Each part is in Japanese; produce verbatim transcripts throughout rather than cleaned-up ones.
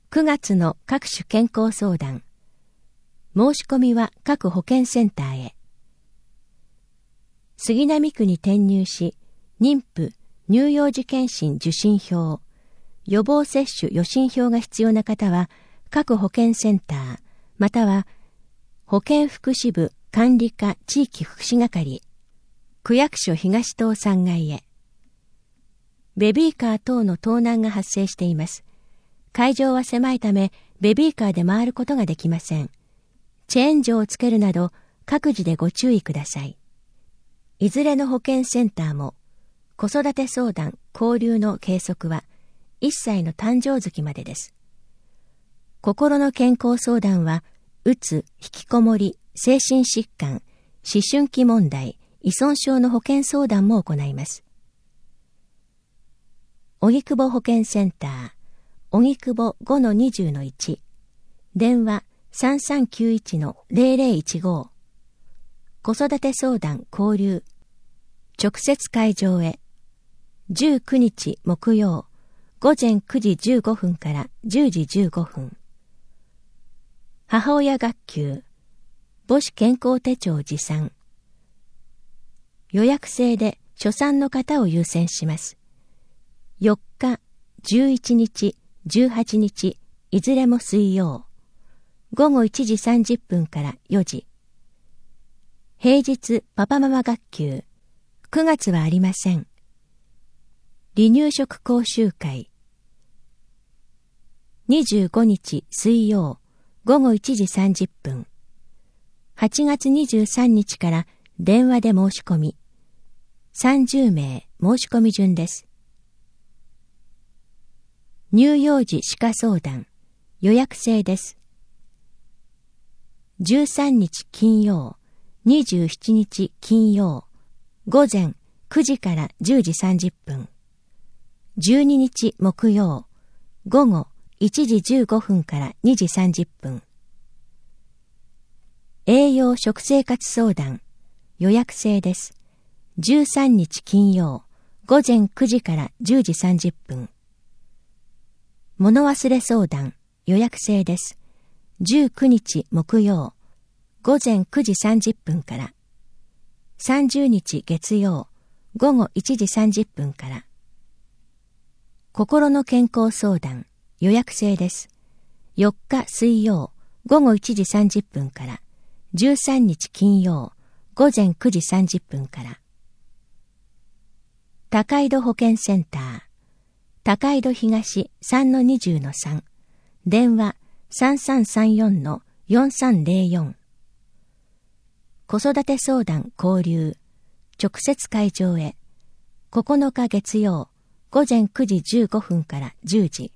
くがつの各種健康相談。申し込みは各保健センターへ。杉並区に転入し、妊婦、乳幼児健診受診票、予防接種予診票が必要な方は、各保健センター、または保健福祉部管理課地域福祉係、区役所東棟さん階へ。ベビーカー等の盗難が発生しています。会場は狭いため、ベビーカーで回ることができません。チェーン錠をつけるなど、各自でご注意ください。いずれの保健センターも、子育て相談、交流の計測はいっさいの誕生月までです。心の健康相談は、うつ、引きこもり、精神疾患、思春期問題、依存症の保健相談も行います。荻窪保健センター、荻窪 ごのにじゅうのいち、電話 さんさんきゅういちのゼロゼロいちご、子育て相談交流、直接会場へ、じゅうくにち木曜、午前くじじゅうごふんからじゅうじじゅうごふん。母親学級、母子健康手帳持参。予約制で初産の方を優先します。よっか、じゅういちにち、じゅうはちにち、いずれも水曜。ごごいちじさんじゅっぷんからよじ。平日パパママ学級。くがつはありません。離乳食講習会。にじゅうごにち水曜。ごごいちじさんじゅっぷん。はちがつにじゅうさんにちから電話で申し込み。さんじゅうめい申し込み順です。乳幼児歯科相談、予約制です。じゅうさんにち金曜、にじゅうしちにち金曜、午前くじからじゅうじさんじゅっぷん。じゅうににち木曜、午後いちじじゅうごふんからにじさんじゅっぷん。栄養食生活相談、予約制です。じゅうさんにち金曜、午前くじからじゅうじさんじゅっぷん。物忘れ相談、予約制です。じゅうくにち木曜、午前くじさんじゅっぷんから。さんじゅうにち月曜、午後いちじさんじゅっぷんから。心の健康相談、予約制です。よっか水曜、午後いちじさんじゅっぷんから。じゅうさんにち金曜、午前くじさんじゅっぷんから。高井戸保健センター、高井戸東 さんのにじゅうのさん、電話 さんさんさんよんのよんさんゼロよん。子育て相談交流、直接会場へ、ここのか月曜、午前くじじゅうごふんからじゅうじ。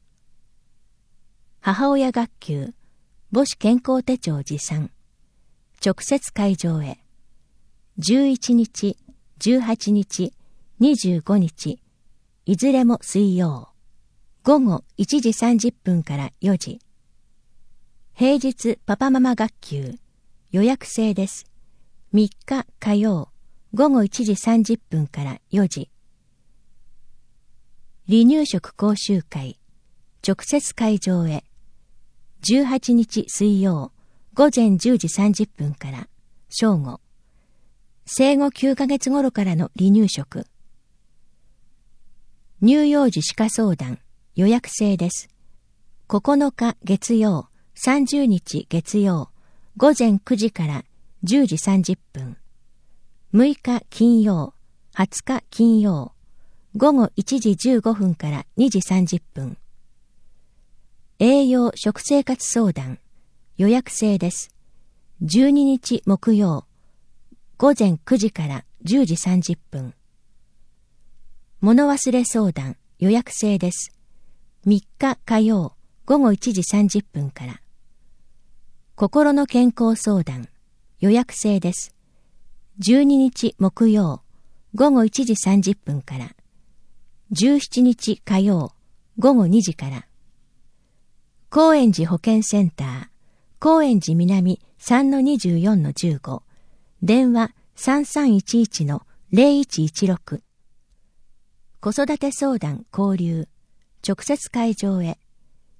母親学級、母子健康手帳持参、直接会場へ、じゅういちにち、じゅうはちにち、にじゅうごにち、いずれも水曜。午後いちじさんじゅっぷんからよじ。平日パパママ学級。予約制です。みっか火曜。午後いちじさんじゅっぷんからよじ。離乳食講習会。直接会場へ。じゅうはちにち水曜。午前じゅうじさんじゅっぷんから正午。生後きゅうかげつ頃からの離乳食。乳幼児歯科相談、予約制です。ここのか月曜、さんじゅうにち月曜、午前くじからじゅうじさんじゅっぷん。むいか金曜、はつか金曜、午後いちじじゅうごふんからにじさんじゅっぷん。栄養食生活相談、予約制です。じゅうににち木曜、午前くじからじゅうじさんじゅっぷん。物忘れ相談、予約制です。みっか火曜、午後いちじさんじゅっぷんから。心の健康相談、予約制です。じゅうににち木曜、午後いちじさんじゅっぷんから。じゅうしちにち火曜、午後にじから。高円寺保健センター、高円寺南 さんのにじゅうよんのじゅうご、電話 さんさんいちいちのゼロいちいちろく。子育て相談交流、直接会場へ、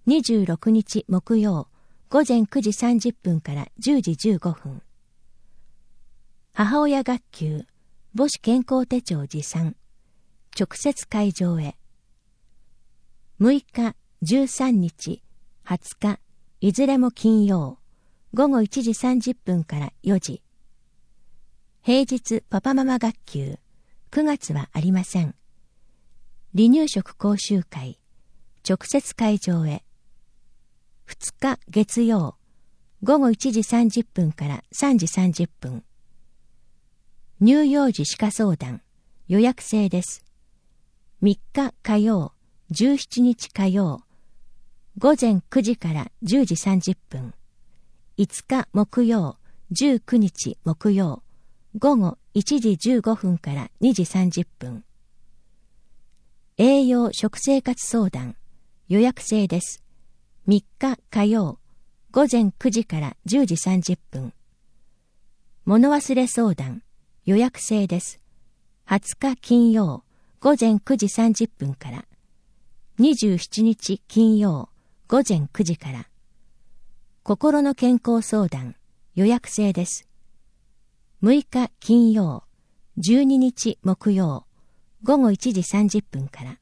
にじゅうろくにち木曜ごぜんくじさんじゅっぷんからじゅうじじゅうごふん。母親学級母子健康手帳持参。直接会場へ。むいか、じゅうさんにち、はつか、いずれも金曜、ごごいちじさんじゅっぷんからよじ。平日パパママ学級、くがつはありません。離乳食講習会、直接会場へ。ふつか月曜、ごごいちじさんじゅっぷんからさんじさんじゅっぷん。乳幼児歯科相談、予約制です。みっか火曜、じゅうしちにち火曜、ごぜんくじからじゅうじさんじゅっぷん。いつか木曜、じゅうくにち木曜、ごごいちじじゅうごふんからにじさんじゅっぷん。栄養食生活相談、予約制です。みっか火曜、ごぜんくじからじゅうじさんじゅっぷん。物忘れ相談、予約制です。はつか金曜、ごぜんくじさんじゅっぷんから。にじゅうしちにち金曜、ごぜんくじから。心の健康相談、予約制です。むいか金曜、じゅうににち木曜、ごごいちじさんじゅっぷんから。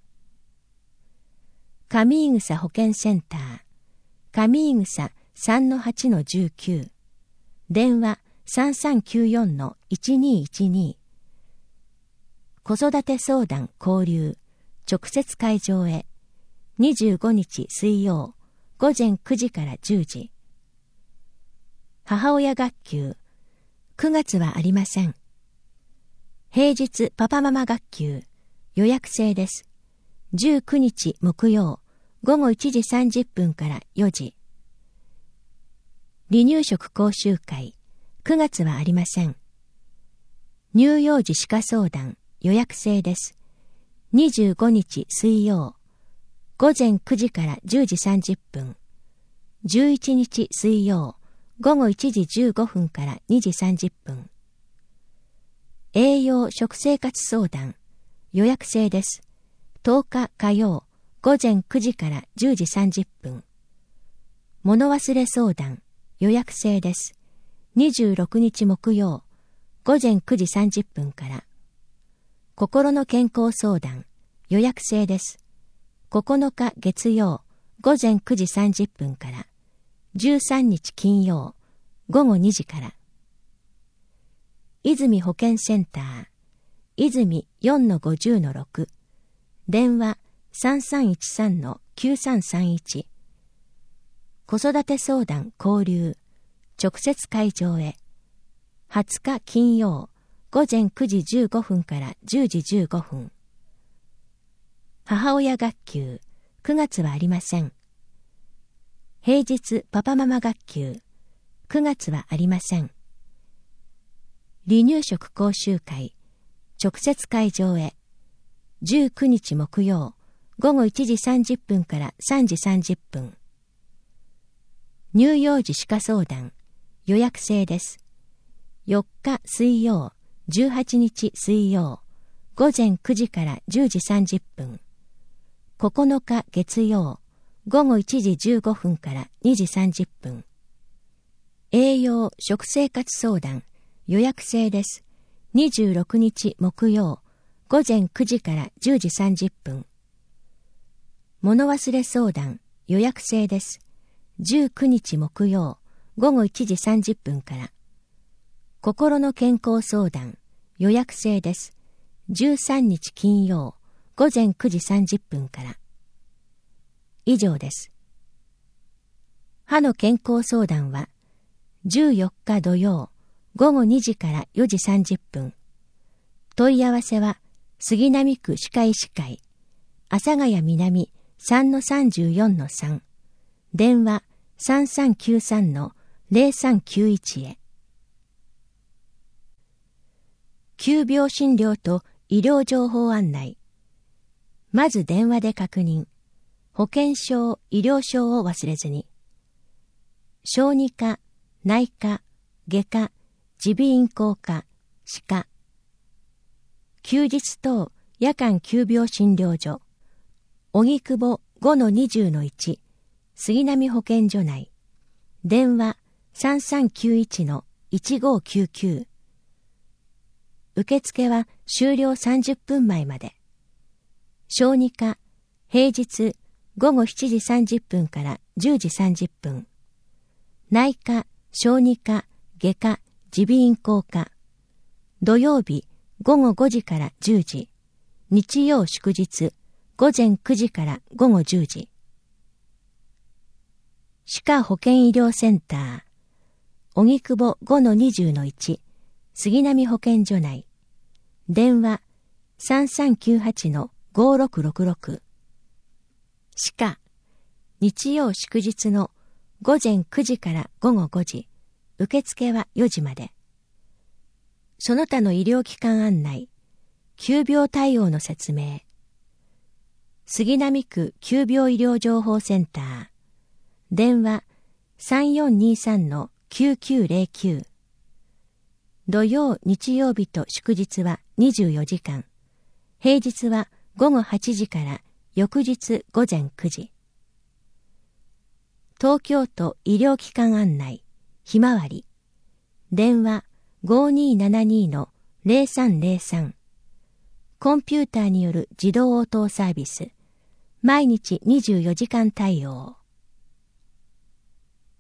上井草保健センター、上井草 さんのはちのじゅうきゅう、電話 さんさんきゅうよんのいちにいちに。子育て相談交流、直接会場へ。にじゅうごにち水曜、ごぜんくじからじゅうじ。母親学級、くがつはありません。平日パパママ学級、予約制です。じゅうくにち木曜、ごごいちじさんじゅっぷんからよじ。離乳食講習会、くがつはありません。乳幼児歯科相談、予約制です。にじゅうごにち水曜、ごぜんくじからじゅうじさんじゅっぷん。じゅういちにち水曜、ごごいちじじゅうごふんからにじさんじゅっぷん。栄養食生活相談、予約制です。とおか火曜、ごぜんくじからじゅうじさんじゅっぷん。物忘れ相談、予約制です。にじゅうろくにち木曜、ごぜんくじさんじゅっぷんから。心の健康相談、予約制です。ここのか月曜、ごぜんくじさんじゅっぷんから。じゅうさんにち金曜、ごごにじから。泉保健センター、泉 よんのごじゅうのろく、電話 さんさんいちさんのきゅうさんさんいち。子育て相談交流、直接会場へ。はつか金曜、ごぜんくじじゅうごふんからじゅうじじゅうごふん。母親学級、くがつはありません。平日パパママ学級、くがつはありません。離乳食講習会、直接会場へ。じゅうくにち木曜、ごごいちじさんじゅっぷんからさんじさんじゅっぷん。乳幼児歯科相談、予約制です。よっか水曜、じゅうはちにち水曜、ごぜんくじからじゅうじさんじゅっぷん。ここのか月曜、ごごいちじじゅうごふんからにじさんじゅっぷん。栄養食生活相談、予約制です。にじゅうろくにち木曜、ごぜんくじからじゅうじさんじゅっぷん。物忘れ相談、予約制です。じゅうくにち木曜、ごごいちじさんじゅっぷんから。心の健康相談、予約制です。じゅうさんにち金曜、ごぜんくじさんじゅっぷんから。以上です。歯の健康相談は、じゅうよっか土曜、ごごにじからよじさんじゅっぷん。問い合わせは、杉並区歯科医師会、阿佐ヶ谷南 さんのさんじゅうよんのさん、電話さんさんきゅうさんのゼロさんきゅういちへ。急病診療と医療情報案内。まず電話で確認。保険証、医療証を忘れずに。小児科、内科、外科、耳鼻咽喉科、歯科。休日等夜間急病診療所。荻窪 ごのにじゅうのいち、 杉並保健所内。電話 さんさんきゅういちのいちごきゅうきゅう。受付は終了さんじゅっぷんまえまで。小児科、平日ごごしちじさんじゅっぷんからじゅうじさんじゅっぷん。内科、小児科、外科、耳鼻咽喉科。土曜日ごごごじからじゅうじ。日曜祝日ごぜんくじからごごじゅうじ。歯科保健医療センター、荻窪 ごのにじゅうのいち、杉並保健所内。電話 さんさんきゅうはちのごろくろくろく。歯科、日曜祝日のごぜんくじからごごごじ、受付はよじまで。その他の医療機関案内、急病対応の説明。杉並区急病医療情報センター、電話 さんよんにさんのきゅうきゅうゼロきゅう。土曜、日曜日と祝日はにじゅうよじかん。平日はごごはちじから翌日ごぜんくじ。東京都医療機関案内、ひまわり。電話 ごにーななにのゼロさんゼロさん。コンピューターによる自動応答サービス。毎日にじゅうよじかん対応。